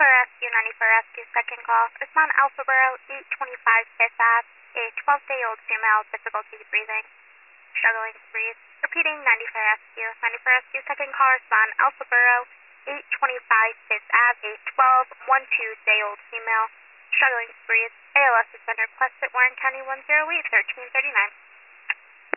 Rescue, 94 Rescue, second call. Respond Alpha Borough, 825 Fifth Ave. A 12-day-old female, difficulty breathing, struggling to breathe. Repeating, 94 Rescue. 94 Rescue, second call. Respond Alpha Borough, 825 Fifth Ave. A 12-day-old female, struggling to breathe. ALS has been requested, Warren County 108, 1339.